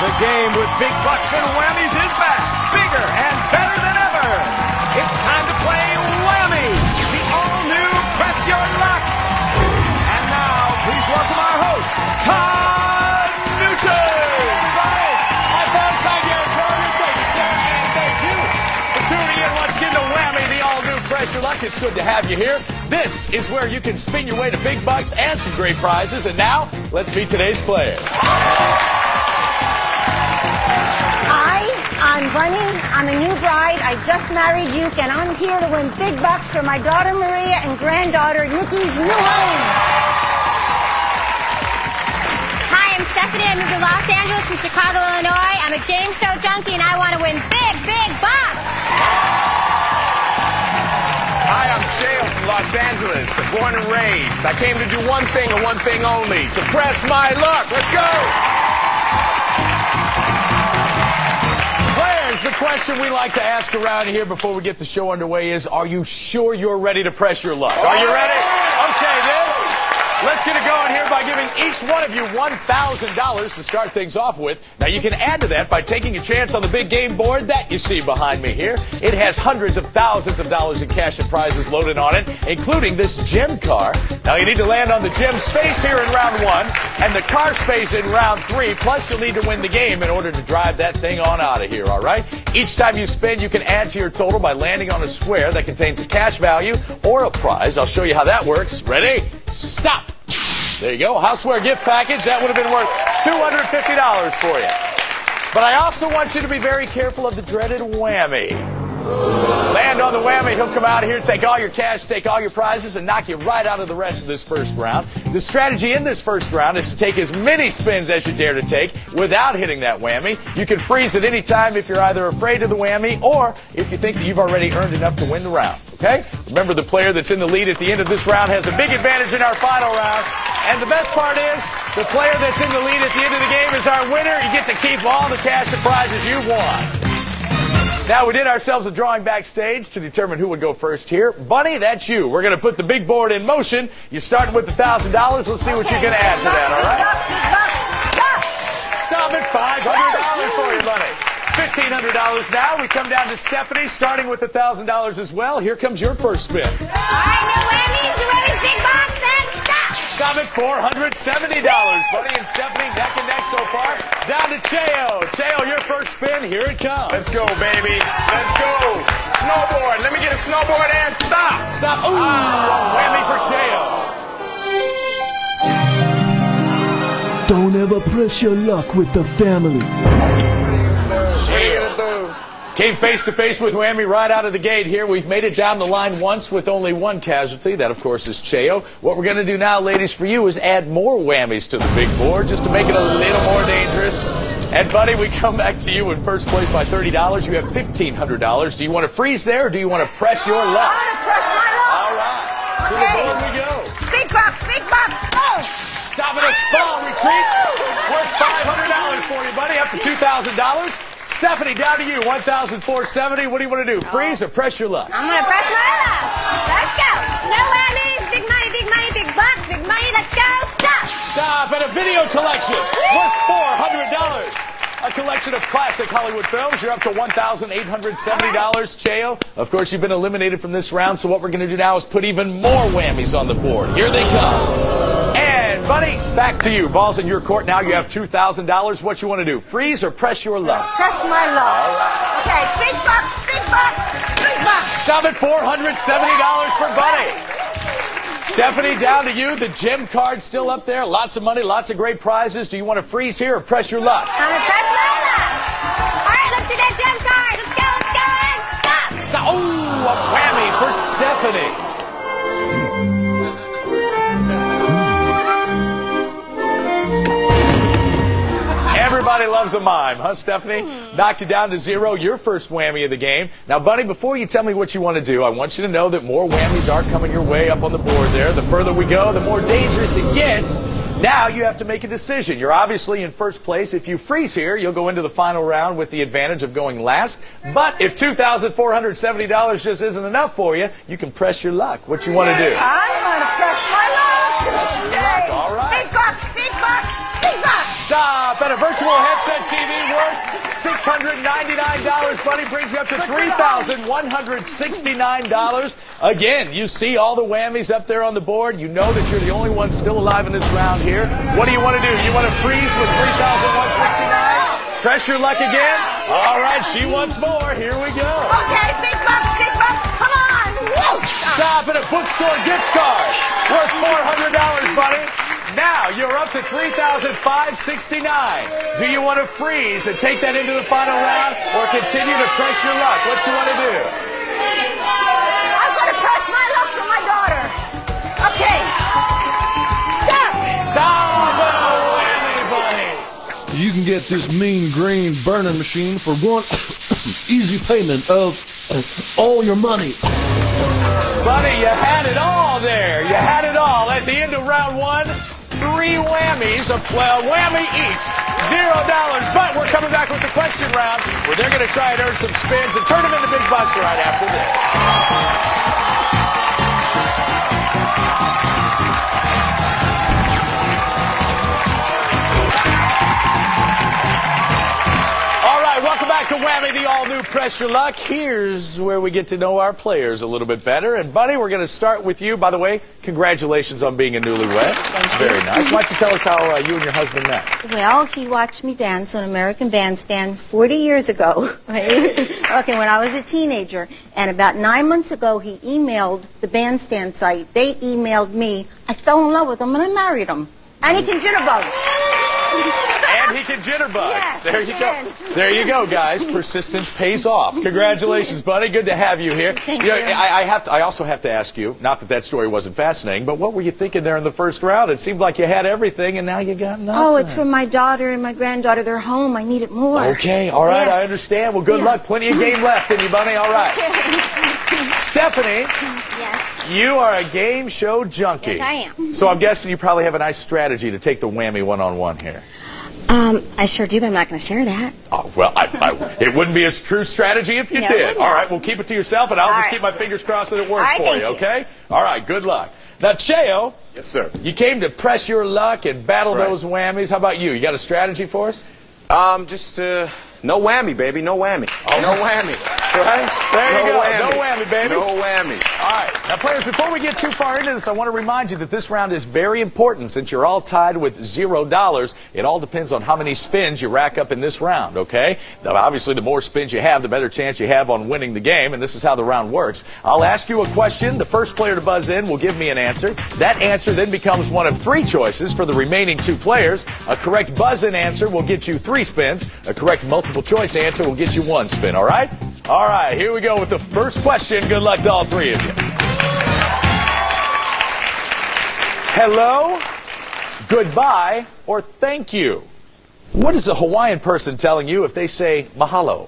The game with big bucks and whammies is back, bigger and better than ever. It's time to play Whammy, the all-new Press Your Luck. And now, please welcome our host, Todd Newton. My alongside Garrett Carter. Thank you, sir, and thank you For tuning in once again to Whammy, the all-new Press Your Luck. It's good to have you here. This is where you can spin your way to big bucks and some great prizes. And now, let's meet today's players. I'm Bunny. I'm a new bride. I just married Duke, and I'm here to win big bucks for my daughter Maria and granddaughter Nikki's new home. Hi, I'm Stephanie. I moved to Los Angeles from Chicago, Illinois. I'm a game show junkie, and I want to win big, big bucks. Hi, I'm Chael from Los Angeles. Born and raised. I came to do one thing and one thing only, to press my luck. Let's go! The question we like to ask around here before we get the show underway is, are you sure you're ready to press your luck? Are you ready? Okay, then. Let's get it going here by giving each one of you $1,000 to start things off with. Now, you can add to that by taking a chance on the big game board that you see behind me here. It has hundreds of thousands of dollars in cash and prizes loaded on it, including this gem car. Now, you need to land on the gem space here in round 1 and the car space in round 3. Plus, you'll need to win the game in order to drive that thing on out of here, all right? Each time you spin, you can add to your total by landing on a square that contains a cash value or a prize. I'll show you how that works. Ready? Stop! There you go. Houseware gift package. That would have been worth $250 for you. But I also want you to be very careful of the dreaded whammy. Land on the whammy, he'll come out here, take all your cash, take all your prizes, and knock you right out of the rest of this first round. The strategy in this first round is to take as many spins as you dare to take without hitting that whammy. You can freeze at any time if you're either afraid of the whammy or if you think that you've already earned enough to win the round. Okay? Remember, the player that's in the lead at the end of this round has a big advantage in our final round. And the best part is, the player that's in the lead at the end of the game is our winner. You get to keep all the cash and prizes you won. Now, we did ourselves a drawing backstage to determine who would go first here. Bunny, that's you. We're going to put the big board in motion. You're starting with the $1,000. Let's see what you can add to that, all right? Stop at $500 for you, Bunny. $1,500 now. We come down to Stephanie, starting with $1,000 as well. Here comes your first spin. All right, no whammies. You ready? Big bucks and stop. Stop at $470. Bunny and Stephanie neck and neck so far. Down to Chael. Chael, your first spin. Here it comes. Let's go, baby. Let's go. Snowboard. Let me get a snowboard and stop. Stop. Ooh, a whammy for Chael. Don't ever press your luck with the family. Came face-to-face with whammy right out of the gate here. We've made it down the line once with only one casualty. That, of course, is Chael. What we're going to do now, ladies, for you is add more whammies to the big board just to make it a little more dangerous. And, Buddy, we come back to you in first place by $30. You have $1,500. Do you want to freeze there, or do you want to press your luck? I want to press my luck. All right. To the board we go. Big bucks, big bucks. Oh. Stop at a spa retreat. Worth $500 for you, Buddy. Up to $2,000. Stephanie, down to you, $1,470. What do you want to do? Freeze or press your luck? I'm going to press my luck. Let's go. No whammies. Big money, big money, big bucks, big money. Let's go. Stop. Stop at a video collection worth $400. A collection of classic Hollywood films. You're up to $1,870. Chael, of course, you've been eliminated from this round, so what we're going to do now is put even more whammies on the board. Here they come. And, Buddy, back to you. Ball's in your court now. You have $2,000. What you want to do? Freeze or press your luck? Press my luck. All right. Okay, big bucks, big bucks, big bucks. Stop at $470 for Buddy. Stephanie, down to you. The gem card's still up there. Lots of money, lots of great prizes. Do you want to freeze here or press your luck? I'm going to press my luck. All right, let's see that gem card. Let's go, and stop. Oh, a whammy for Stephanie. Everybody loves a mime, huh, Stephanie? Knocked you down to 0, your first whammy of the game. Now, Bunny, before you tell me what you want to do, I want you to know that more whammies are coming your way up on the board there. The further we go, the more dangerous it gets. Now you have to make a decision. You're obviously in first place. If you freeze here, you'll go into the final round with the advantage of going last. But if $2,470 just isn't enough for you, you can press your luck. What you want to do? I'm going to press my luck. Press your luck. All right. Big bucks, big bucks, big bucks. Stop. And a virtual headset TV worth $699, buddy, brings you up to $3,169. Again, you see all the whammies up there on the board. You know that you're the only one still alive in this round here. What do you want to do? You want to freeze with $3,169? Press your luck again? All right, she wants more. Here we go. Okay, big bucks, come on. Woo! Stop at a bookstore gift card worth $400, buddy. Now you're up to $3,569. Do you want to freeze and take that into the final round, or continue to press your luck? What you want to do? I'm going to press my luck for my daughter. Okay. Stop. Stop! Oh, whammy, buddy. You can get this mean green burning machine for one easy payment of all your money. Buddy, you had it all there. You had it all. At the end of round one, 3 whammies, a whammy each, $0. But we're coming back with the question round, where they're going to try and earn some spins and turn them into big bucks right after this. Welcome back to Whammy, the all-new Press Your Luck. Here's where we get to know our players a little bit better. And, buddy, we're going to start with you. By the way, congratulations on being a newlywed. Thank you. Very nice. Why don't you tell us how you and your husband met? Well, he watched me dance on American Bandstand 40 years ago, right? Okay, when I was a teenager. And about 9 months ago, he emailed the Bandstand site. They emailed me. I fell in love with him, and I married him. And he can jitterbug. And he can jitterbug. Yes, there you go. There you go, guys. Persistence pays off. Congratulations, buddy. Good to have you here. Thank you. you. I also have to ask you, not that that story wasn't fascinating, but what were you thinking there in the first round? It seemed like you had everything, and now you got nothing. Oh, it's for my daughter and my granddaughter. They're home. I need it more. Okay, all right, Yes. I understand. Well, good Yeah. luck. Plenty of game left in you, buddy. All right. Stephanie, Yes. you are a game show junkie. Yes, I am. So I'm guessing you probably have a nice strategy to take the whammy one-on-one here. I sure do, but I'm not going to share that. Oh, well, it wouldn't be a true strategy if you No, it did. would All not. right, well, keep it to yourself, and I'll All just right. keep my fingers crossed that it works All right, for thank you, you. okay? All right, good luck. Now, Cheo, Yes, sir. you came to press your luck and battle That's right. those whammies. How about you? You got a strategy for us? Just no whammy, baby. No whammy. Oh. No whammy. Right? There you No go. whammy. No whammy, babies. No whammy. All right. Now, players, before we get too far into this, I want to remind you that this round is very important since you're all tied with $0. It all depends on how many spins you rack up in this round, okay? Now, obviously, the more spins you have, the better chance you have on winning the game, and this is how the round works. I'll ask you a question. The first player to buzz in will give me an answer. That answer then becomes one of 3 choices for the remaining 2 players. A correct buzz-in answer will get you 3 spins. A correct multiple-choice answer will get you 1 spin, all right? All right, here we go with the first question. Good luck to all 3 of you. Hello, goodbye, or thank you? What is a Hawaiian person telling you if they say mahalo?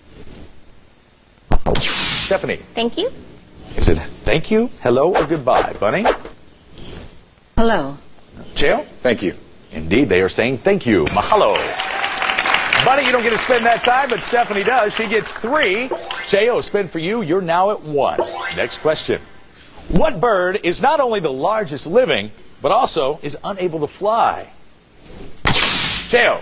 Stephanie, Thank you. is it thank you, hello, or goodbye? Bunny? Hello. Cheo? Thank you. Indeed, they are saying thank you. Mahalo. Buddy, you don't get to spin that time, but Stephanie does. She gets 3. Cheo, spin for you. You're now at 1. Next question. What bird is not only the largest living, but also is unable to fly? Cheo.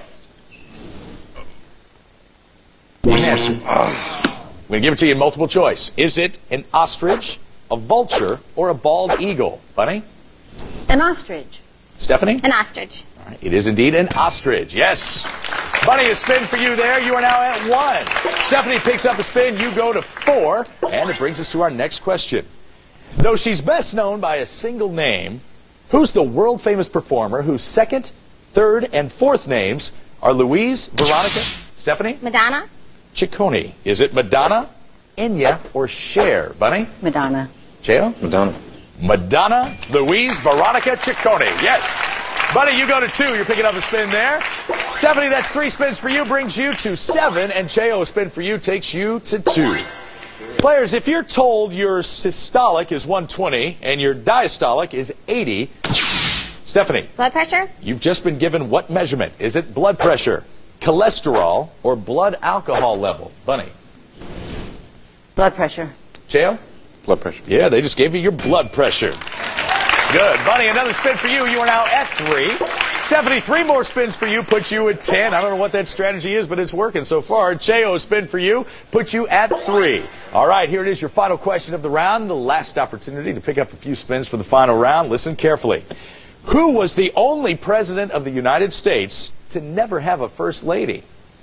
One answer. I'm going to give it to you in multiple choice. Is it an ostrich, a vulture, or a bald eagle? Bunny? An ostrich. Stephanie? An ostrich. All right, it is indeed an ostrich. Yes. Bunny, a spin for you there. You are now at 1. Stephanie picks up a spin. You go to 4. And it brings us to our next question. Though she's best known by a single name, who's the world-famous performer whose 2nd, 3rd, and 4th names are Louise, Veronica, Stephanie? Madonna. Ciccone. Is it Madonna, Enya, or Cher? Bunny? Madonna. Cheo? Madonna. Madonna, Louise, Veronica, Ciccone. Yes. Buddy, you go to 2. You're picking up a spin there. Stephanie, that's 3 spins for you, brings you to 7. And Cheo, a spin for you, takes you to 2. Players, if you're told your systolic is 120 and your diastolic is 80, Stephanie, Blood pressure. you've just been given what measurement? Is it blood pressure, cholesterol, or blood alcohol level? Bunny. Blood pressure. Cheo? Blood pressure. Yeah, they just gave you your blood pressure. Good. Bunny, another spin for you. You are now at 3. Stephanie, 3 more spins for you, puts you at 10. I don't know what that strategy is, but it's working so far. Cheo, spin for you, puts you at 3. All right, here it is, your final question of the round. The last opportunity to pick up a few spins for the final round. Listen carefully. Who was the only president of the United States to never have a first lady?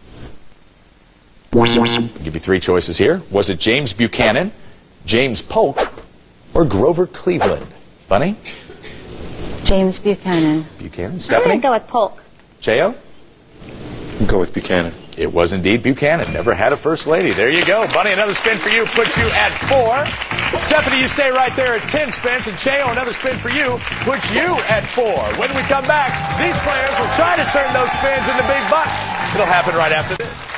I'll give you 3 choices here. Was it James Buchanan, James Polk, or Grover Cleveland? Bunny? James Buchanan. Buchanan. I'm Stephanie? going to go with Polk. Cheo? Go with Buchanan. It was indeed Buchanan. Never had a first lady. There you go. Bunny, another spin for you. Puts you at 4. Stephanie, you stay right there at 10 spins. And Cheo, another spin for you. Puts you at 4. When we come back, these players will try to turn those spins into big bucks. It'll happen right after this.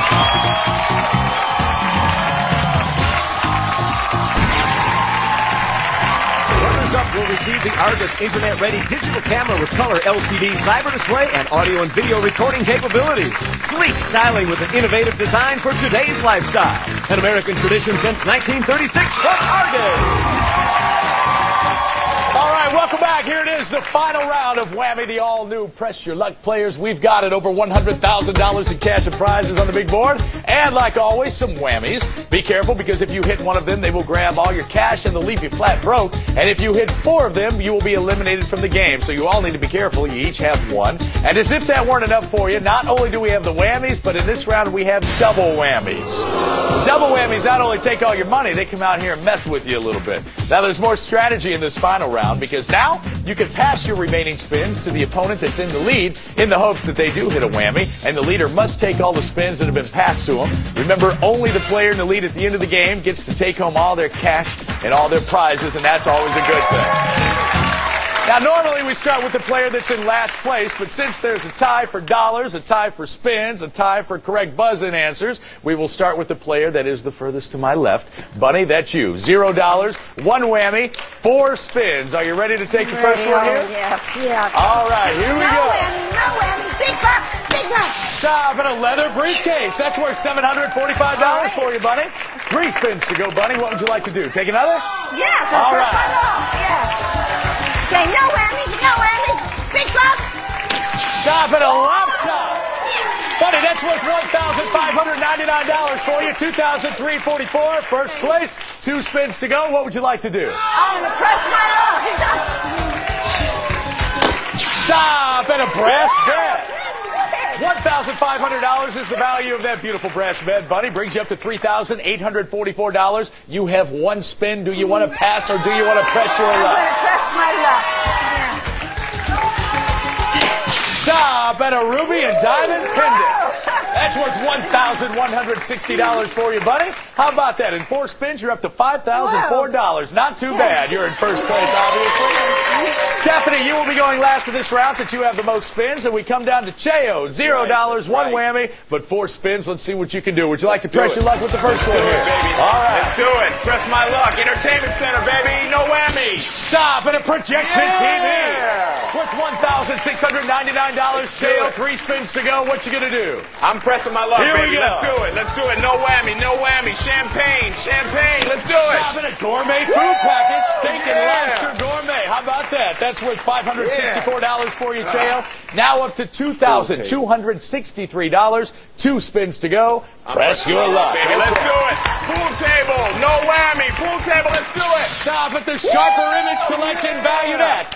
Up will receive the Argus Internet-ready digital camera with color LCD cyber display and audio and video recording capabilities. Sleek styling with an innovative design for today's lifestyle. An American tradition since 1936 from Argus. All right, welcome back. Here it is, the final round of Whammy, the all-new Press Your Luck players. We've got it, over $100,000 in cash and prizes on the big board. And like always, some whammies. Be careful, because if you hit one of them, they will grab all your cash and they'll leave you flat broke. And if you hit 4 of them, you will be eliminated from the game. So you all need to be careful. You each have 1. And as if that weren't enough for you, not only do we have the whammies, but in this round we have double whammies. Double whammies not only take all your money, they come out here and mess with you a little bit. Now, there's more strategy in this final round, because now you can pass your remaining spins to the opponent that's in the lead in the hopes that they do hit a whammy, and the leader must take all the spins that have been passed to them. Remember, only the player in the lead at the end of the game gets to take home all their cash and all their prizes, and that's always a good thing. Now, normally we start with the player that's in last place, but since there's a tie for dollars, a tie for spins, a tie for correct buzz-in answers, we will start with the player that is the furthest to my left. Bunny, that's you. $0, 1 whammy, 4 spins. Are you ready to take the first one here? Yes, yeah. All right, here we go. No whammy, big bucks, big bucks. Stop at a leather briefcase. That's worth $745 for you, Bunny. 3 spins to go, Bunny. What would you like to do? Take another? Yes, All first right. one off. Yes. Okay, no whammies, big bucks. Stop at a laptop. Bunny, that's worth $1,599 for you. $2,344. First place. 2 spins to go. What would you like to do? I'm going to press my luck. Stop at a brass bed. $1,500 is the value of that beautiful brass bed, Bunny. Brings you up to $3,844. You have 1 spin. Do you want to pass, or do you want to press your luck? I'm going to press my luck. Yes. Stop at a ruby and diamond pendant. That's worth $1,160 for you, Bunny. How about that? In 4 spins, you're up to $5,004. Not too bad. You're in first place, obviously. Stephanie, you will be going last in this round since you have the most spins. And we come down to Cheo. $0, 1 whammy, but 4 spins. Let's see what you can do. Would you like to press your luck with the first one here? Baby. All right. Let's do it. Press my luck. Entertainment Center, baby. No whammy. Stop at a projection TV. Worth $1,699. Cheo, 3 spins to go. What you going to do? I'm pressing my luck, Here we baby. go. Let's do it. Let's do it. No whammy. No whammy. Champagne. Champagne. Let's do it. Stop at a gourmet food package. Steak and lobster gourmet. How about that? That's worth $564 for you, Cheo. Now up to $2,263. 2 spins to go. Press your luck. Baby, let's do it. Pool table. No whammy. Pool table. Let's do it. Stop at the Sharper Image Collection, valued at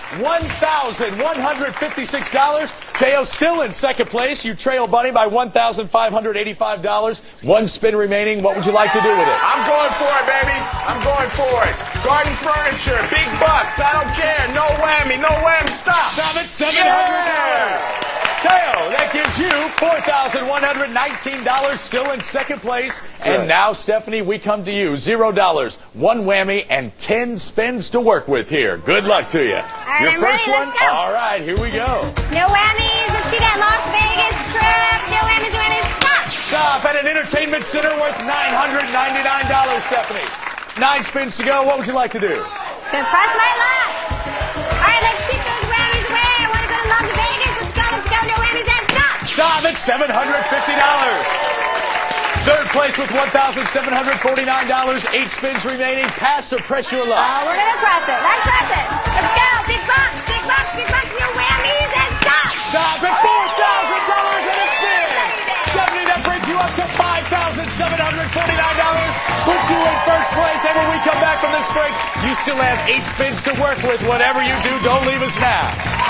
$1,156. Cheo still in second place. You trail Bunny by $1,585. 1 spin remaining. What would you like to do with it? I'm going for it, baby. I'm going for it. Garden furniture. Big bucks. I don't care. No whammy. No whammy. Stop. Stop at $700. Cheo, that gives you $4,119, still in second place. And now, Stephanie, we come to you. $0, 1 whammy, and 10 spins to work with here. Good luck to you. right, Your I'm first ready. one? Let's go. All right, here we go. No whammies. Let's see that Las Vegas trip. No whammies, no whammies. Stop. Stop at an entertainment center worth $999, Stephanie. 9 spins to go. What would you like to do? Gonna press my luck. All right, let's keep those whammies away. I want to go to Las Vegas. Let's go. No whammies and stop. Stop at $750. Third place with $1,749. 8 spins remaining. Pass or press your luck? We're gonna press it. Let's press it. Let's go. Big bucks, big bucks, big bucks. No whammies and stop. Stop at $4,000 and a spin. Stephanie, that brings you up to $5,749. Puts you in first place. And when we come back from this break, you still have 8 spins to work with. Whatever you do, don't leave us now.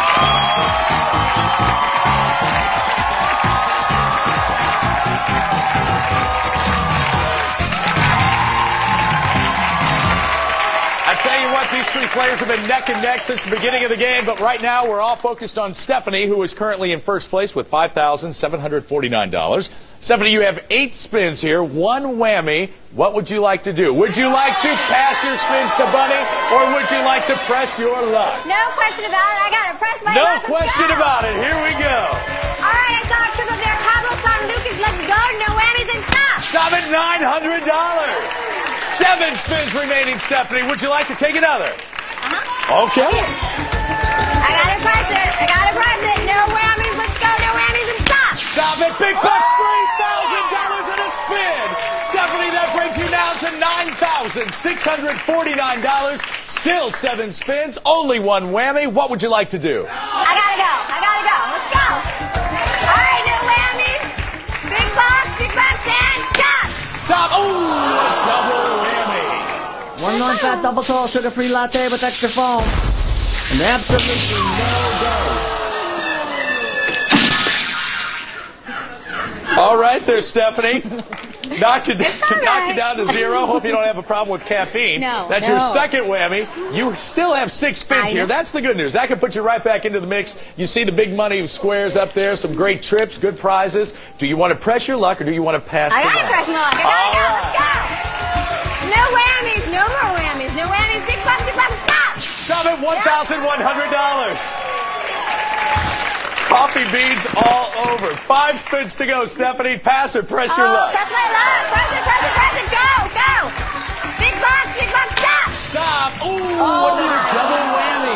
Tell you what, these 3 players have been neck and neck since the beginning of the game, but right now we're all focused on Stephanie, who is currently in first place with $5,749. Stephanie, you have 8 spins here, 1 whammy. What would you like to do? Would you like to pass your spins to Bunny, or would you like to press your luck? No question about it. I got to press my luck. No question about it. Here we go. All right, I saw a triple there. Cabo San Lucas. Let's go. No whammies and stop. Stop at $900. 7 spins remaining, Stephanie. Would you like to take another? Okay. I got to press it. I got to press it. No whammies. Let's go. No whammies and stop. Stop it. Big bucks, $3,000 and a spin. Stephanie, that brings you now to $9,649. Still 7 spins. Only 1 whammy. What would you like to do? I got to go. I got to go. Let's go. All right. No whammies. Big bucks, and stop. Stop. Oh, a double whammy. 1 non-fat double tall sugar-free latte with extra foam. And absolutely no go. All right there, Stephanie. Knocked you down to 0. Hope you don't have a problem with caffeine. No. That's your second whammy. You still have 6 spins here. That's the good news. That can put you right back into the mix. You see the big money squares up there, some great trips, good prizes. Do you want to press your luck, or do you want to pass I the got to luck? press my luck. I got to go. Let's go. No whammies. No more whammies. No whammies. Big bucks, stop. Stop at $1,100. Coffee beans all over. 5 spins to go, Stephanie. Pass or press your luck? Press my luck. Press it. Go. Big bucks, stop. Stop. Ooh, another double whammy.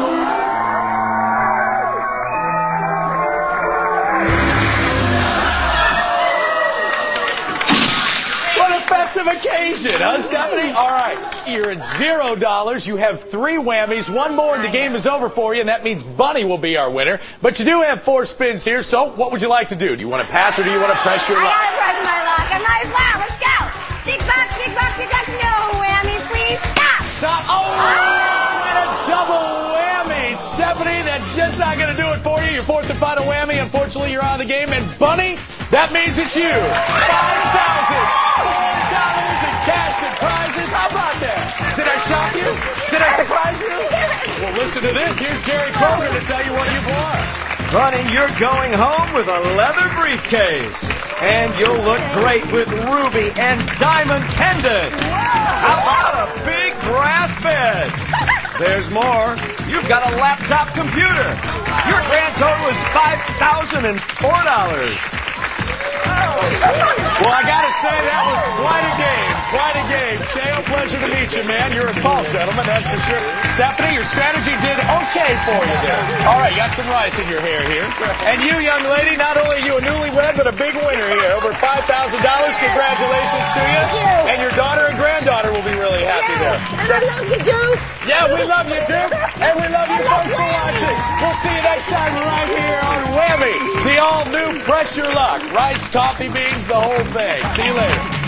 What a festive occasion, huh, Stephanie? All right, you're at $0. You have 3 whammies. 1 more and the game is over for you, and that means Bunny will be our winner. But you do have 4 spins here, so what would you like to do? Do you want to pass or do you want to press your luck? I got to press my luck. I might as well. Let's go. Big bucks. No whammies, please. Stop. Oh, and a double whammy. Stephanie, that's just not going to do it for you. Your 4th and final whammy. Unfortunately, you're out of the game. And Bunny, that means it's you. $5,000 in cash and prizes. How about that? Did I shock you? Did I surprise you? Well, listen to this. Here's Gary Coleman to tell you what you've won. Bunny, you're going home with a leather briefcase. And you'll look great with ruby and diamond pendant. How about a big brass bed? There's more. You've got a laptop computer. Your grand total is $5,004. Well, I got to say, that was quite a game. Quite a game. Cheo, pleasure to meet you, man. You're a tall gentleman, that's for sure. Stephanie, your strategy did okay for you there. All right, you got some rice in your hair here. And you, young lady, not only are you a newlywed, but a big winner here. Over $5,000. Congratulations to you. And your daughter and granddaughter will be really happy there. And I love you, Duke. Yeah, we love you, Duke. And we love you folks for watching. We'll see you next time right here on Whammy, the all-new Press Your Luck. Rice, coffee beans, the whole thing. See you later.